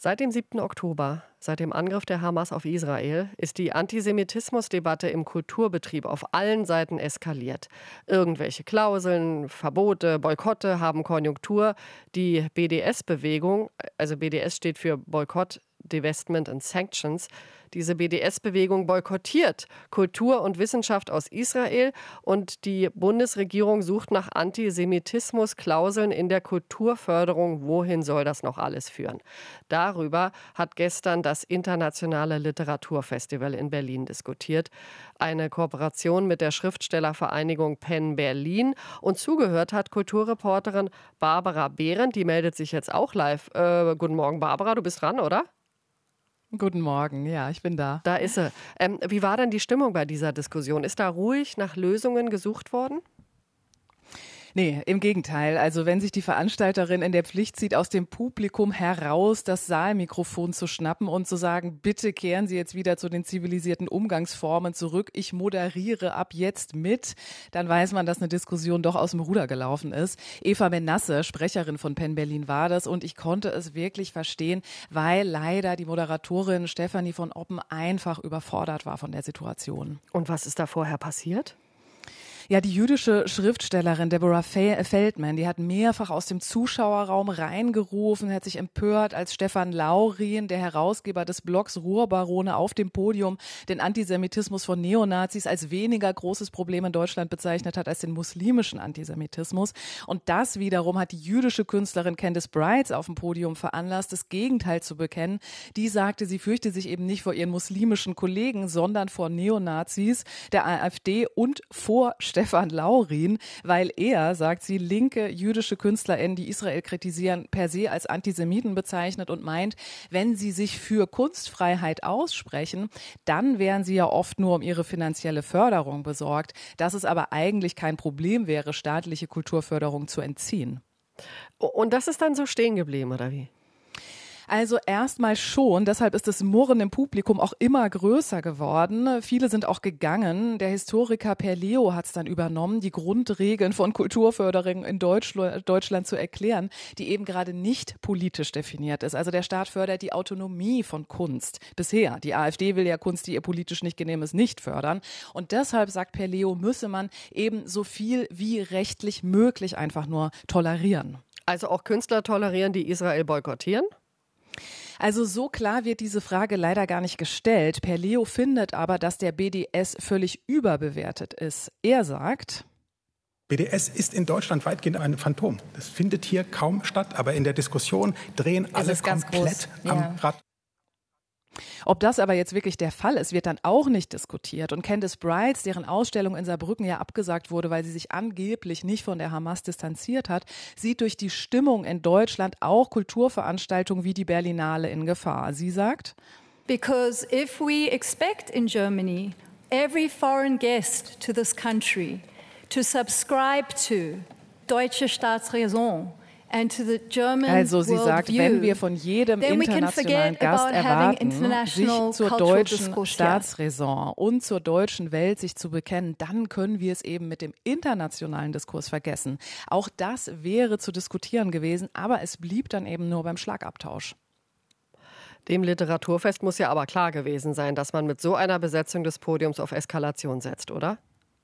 Seit dem 7. Oktober, seit dem Angriff der Hamas auf Israel, ist die Antisemitismusdebatte im Kulturbetrieb auf allen Seiten eskaliert. Irgendwelche Klauseln, Verbote, Boykotte haben Konjunktur. Die BDS-Bewegung, also BDS steht für Boykott, Divestment and Sanctions. Diese BDS-Bewegung boykottiert Kultur und Wissenschaft aus Israel und die Bundesregierung sucht nach Antisemitismus-Klauseln in der Kulturförderung. Wohin soll das noch alles führen? Darüber hat gestern das Internationale Literaturfestival in Berlin diskutiert. Eine Kooperation mit der Schriftstellervereinigung PEN Berlin. Und zugehört hat Kulturreporterin Barbara Behrendt. Die meldet sich jetzt auch live. Guten Morgen, Barbara, du bist dran, oder? Guten Morgen, ja, ich bin da. Da ist sie. Wie war denn die Stimmung bei dieser Diskussion? Ist da ruhig nach Lösungen gesucht worden? Nee, im Gegenteil. Also wenn sich die Veranstalterin in der Pflicht sieht, aus dem Publikum heraus das Saalmikrofon zu schnappen und zu sagen, bitte kehren Sie jetzt wieder zu den zivilisierten Umgangsformen zurück, ich moderiere ab jetzt mit, dann weiß man, dass eine Diskussion doch aus dem Ruder gelaufen ist. Eva Menasse, Sprecherin von PEN Berlin, war das und ich konnte es wirklich verstehen, weil leider die Moderatorin Stefanie von Oppen einfach überfordert war von der Situation. Und was ist da vorher passiert? Ja, die jüdische Schriftstellerin Deborah Feldman, die hat mehrfach aus dem Zuschauerraum reingerufen, hat sich empört, als Stefan Laurin, der Herausgeber des Blogs Ruhrbarone, auf dem Podium den Antisemitismus von Neonazis als weniger großes Problem in Deutschland bezeichnet hat als den muslimischen Antisemitismus. Und das wiederum hat die jüdische Künstlerin Candice Brides auf dem Podium veranlasst, das Gegenteil zu bekennen. Die sagte, sie fürchte sich eben nicht vor ihren muslimischen Kollegen, sondern vor Neonazis, der AfD und vor Stefan Laurin, weil er, sagt sie, linke jüdische KünstlerInnen, die Israel kritisieren, per se als Antisemiten bezeichnet und meint, wenn sie sich für Kunstfreiheit aussprechen, dann wären sie ja oft nur um ihre finanzielle Förderung besorgt, dass es aber eigentlich kein Problem wäre, staatliche Kulturförderung zu entziehen. Und das ist dann so stehen geblieben, oder wie? Also erstmal schon, deshalb ist das Murren im Publikum auch immer größer geworden. Viele sind auch gegangen. Der Historiker Per Leo hat es dann übernommen, die Grundregeln von Kulturförderung in Deutschland zu erklären, die eben gerade nicht politisch definiert ist. Also der Staat fördert die Autonomie von Kunst. Bisher. Die AfD will ja Kunst, die ihr politisch nicht genehm ist, nicht fördern. Und deshalb, sagt Per Leo, müsse man eben so viel wie rechtlich möglich einfach nur tolerieren. Also auch Künstler tolerieren, die Israel boykottieren? Also so klar wird diese Frage leider gar nicht gestellt. Per Leo findet aber, dass der BDS völlig überbewertet ist. Er sagt: BDS ist in Deutschland weitgehend ein Phantom. Das findet hier kaum statt, aber in der Diskussion drehen alle komplett am Rad. Ob das aber jetzt wirklich der Fall ist, wird dann auch nicht diskutiert. Und Candice Brides, deren Ausstellung in Saarbrücken ja abgesagt wurde, weil sie sich angeblich nicht von der Hamas distanziert hat, sieht durch die Stimmung in Deutschland auch Kulturveranstaltungen wie die Berlinale in Gefahr. Sie sagt: Because if we expect in Germany every foreign guest to this country to subscribe to deutsche Staatsräson, also sie sagt, wenn wir von jedem internationalen Gast erwarten, sich zur deutschen Staatsräson und zur deutschen Welt sich zu bekennen, dann können wir es eben mit dem internationalen Diskurs vergessen. Auch das wäre zu diskutieren gewesen, aber es blieb dann eben nur beim Schlagabtausch. Dem Literaturfest muss ja aber klar gewesen sein, dass man mit so einer Besetzung des Podiums auf Eskalation setzt, oder?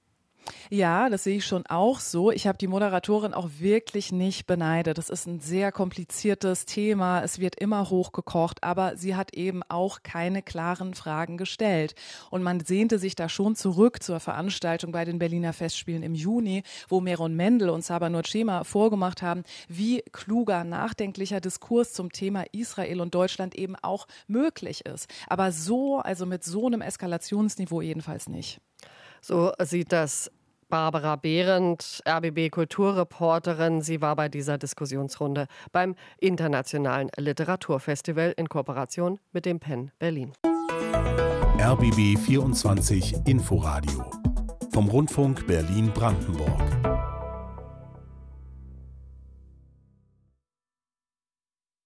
Ja, das sehe ich schon auch so. Ich habe die Moderatorin auch wirklich nicht beneidet. Das ist ein sehr kompliziertes Thema. Es wird immer hochgekocht, aber sie hat eben auch keine klaren Fragen gestellt. Und man sehnte sich da schon zurück zur Veranstaltung bei den Berliner Festspielen im Juni, wo Meron Mendel und Saba Nurchema vorgemacht haben, wie kluger, nachdenklicher Diskurs zum Thema Israel und Deutschland eben auch möglich ist. Aber so, also mit so einem Eskalationsniveau jedenfalls nicht. So sieht das Barbara Behrendt, RBB-Kulturreporterin. Sie war bei dieser Diskussionsrunde beim Internationalen Literaturfestival in Kooperation mit dem PEN Berlin. RBB 24 Inforadio vom Rundfunk Berlin-Brandenburg.